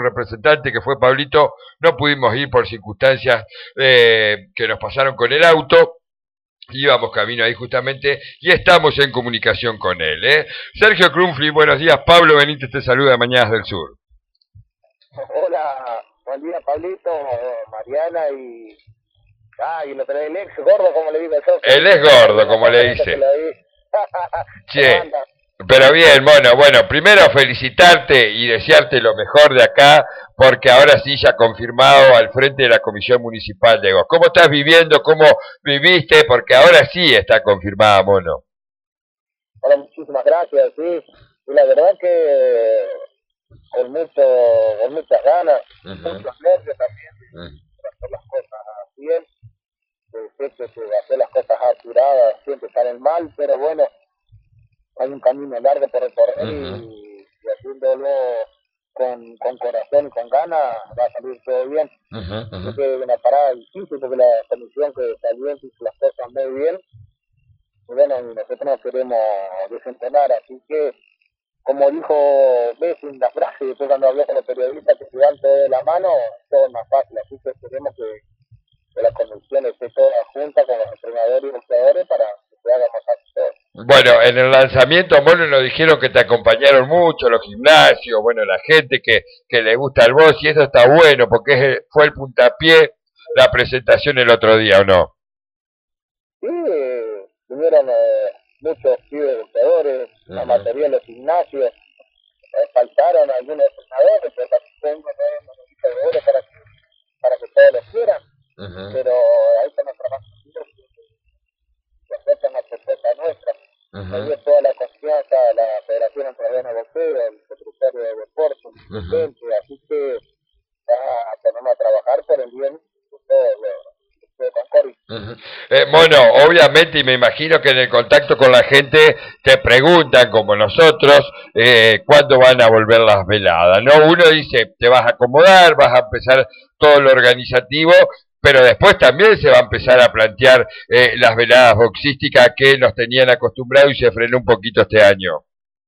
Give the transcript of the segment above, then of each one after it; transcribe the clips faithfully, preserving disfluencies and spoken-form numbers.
representante que fue Pablito, no pudimos ir por circunstancias eh, que nos pasaron con el auto. Íbamos camino ahí justamente y estamos en comunicación con él. ¿eh? Sergio Krumfli, buenos días. Pablo Benítez te saluda de Mañanas del Sur. Hola, buen día Pablito, Mariana y... Ah, y lo tenés el ex gordo, como le digo yo. Él es gordo, como le dice. Che, pero bien, mono, bueno, primero felicitarte y desearte lo mejor de acá, porque ahora sí ya confirmado al frente de la Comisión Municipal de Goz. ¿Cómo estás viviendo? ¿Cómo viviste? Porque ahora sí está confirmada, mono. Hola, muchísimas gracias, sí. Y la verdad que con, mucho, con muchas ganas, uh-huh. muchos nervios también, uh-huh. de hacer las cosas bien. Sé que hacer las cosas apuradas siempre salen mal, pero bueno, hay un camino largo por recorrer uh-huh. y, y haciéndolo con, con corazón y con ganas va a salir todo bien. Uh-huh, uh-huh. Es que una parada difícil porque la comisión que salió hizo las cosas muy bien y bueno, nosotros nos queremos desentonar, así que como dijo Bessi en la frase después cuando habló con los periodistas que se dan todo de la mano, todo es más fácil, así que esperemos que, que la comisión esté toda junta con los entrenadores y los jugadores para que se haga más fácil todo. Bueno, en el lanzamiento, Mono, nos dijeron que te acompañaron mucho, los gimnasios, bueno, la gente que, que le gusta el box, y eso está bueno, porque es, fue el puntapié la presentación el otro día, ¿o no? Sí, vinieron eh, muchos pibes boxeadores, uh-huh. la mayoría de los gimnasios, eh, faltaron algunos entrenadores, pero también tengo nueve de oro para que, para que todos los quieran, uh-huh. pero ahí está nuestra más que aceptan la propuesta nuestra. Uh-huh. Me dio toda la confianza a la Federación Entrerriana de Boxeo, el secretario de Deportes, el presidente, uh-huh. así que ya tenemos a trabajar por el bien de todo lo de Concordia. Uh-huh. eh, bueno, obviamente, y me imagino que en el contacto con la gente te preguntan, como nosotros, eh, cuándo van a volver las veladas, ¿no? Uno dice, te vas a acomodar, vas a empezar todo lo organizativo, pero después también se va a empezar a plantear eh, las veladas boxísticas que nos tenían acostumbrados y se frenó un poquito este año.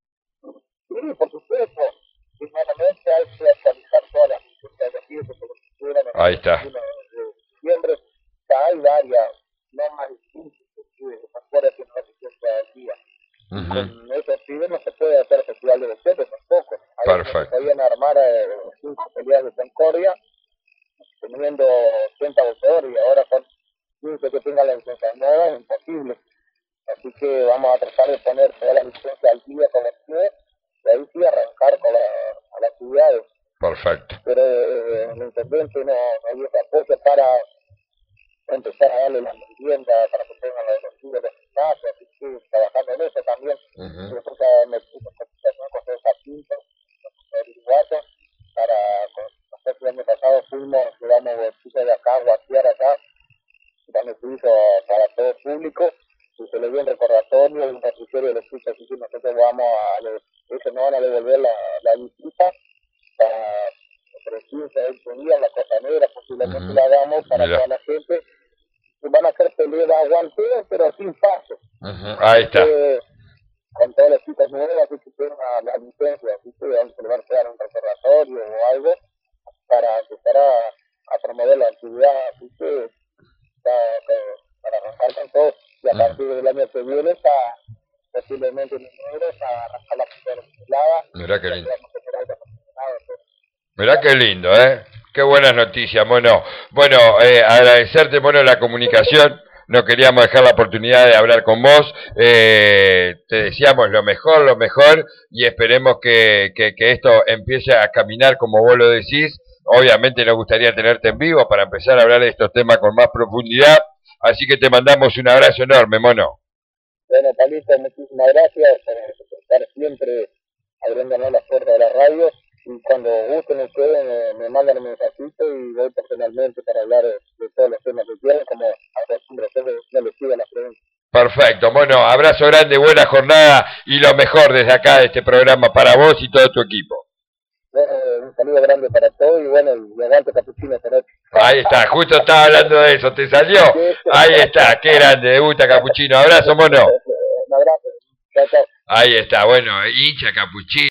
Sí, por supuesto. Primeramente hay que actualizar todas las fotografías que se consideran en Ahí está. el de diciembre. Ya hay varias, no más de quince factores que no se puede al día. Uh-huh. Con esos pibes no se puede hacer festival de boxeo tampoco. Hay Perfecto. Que podían armar eh, cinco peleas de Concordia teniendo ochenta boxeadores y ahora con quince que tengan la licencia nueva es imposible. Así que vamos a tratar de poner todas las licencias al día con los pies y ahí sí arrancar con la, a las actividades. Perfecto. Pero eh, el intendente no, no dio ese apoyo para empezar a darle las viviendas para que tengan los recibos de gimnasio, así que trabajando en eso también. Uh-huh. Después me puse en comunicación con César Pinto, con el uruguayo, para nosotros el año pasado fuimos, llevamos bolsitas de acá, guatear acá, y también se hizo para todo el público, y se le dio un recordatorio y un refrigerio de los chicos, así que nosotros vamos a, ellos no van a devolver la, la visita para entre quince a veinte días, la costanera, posiblemente uh-huh. la hagamos para Mira. toda la gente, y van a hacer peleas aguanteras, pero sin paso. Uh-huh. Ahí está. Que, con todas las chicas nuevas, así que tienen la licencia, así que vamos a dar un recordatorio o algo para empezar a, a promover la actividad, así que para, para arrancar con todo, y a uh-huh. partir del año que viene está posiblemente en enero a arrancar la pelada. Mirá qué lindo. Mirá qué lindo, ¿eh? Qué buenas noticias, Mono. Bueno, eh, agradecerte, Mono, la comunicación. No queríamos dejar la oportunidad de hablar con vos. Eh, te deseamos lo mejor, lo mejor, y esperemos que, que, que esto empiece a caminar como vos lo decís. Obviamente nos gustaría tenerte en vivo para empezar a hablar de estos temas con más profundidad. Así que te mandamos un abrazo enorme, Mono. Bueno, Pablito, muchísimas gracias por estar siempre abriéndonos las puertas de la radio. Y cuando gusten ustedes me, me mandan un mensajito y voy personalmente para hablar de, de todos los temas que quieran, como acostumbro, no les siga las preguntas. Perfecto, bueno, abrazo grande, buena jornada y lo mejor desde acá de este programa para vos y todo tu equipo. Bueno, un saludo grande para todos y bueno, y adelante Capuchino esta noche. Ahí está, justo estaba hablando de eso, ¿te salió? Ahí está, qué grande, debuta Capuchino, abrazo, Mono. Un abrazo, chao, chao. Ahí está, bueno, hincha Capuchino.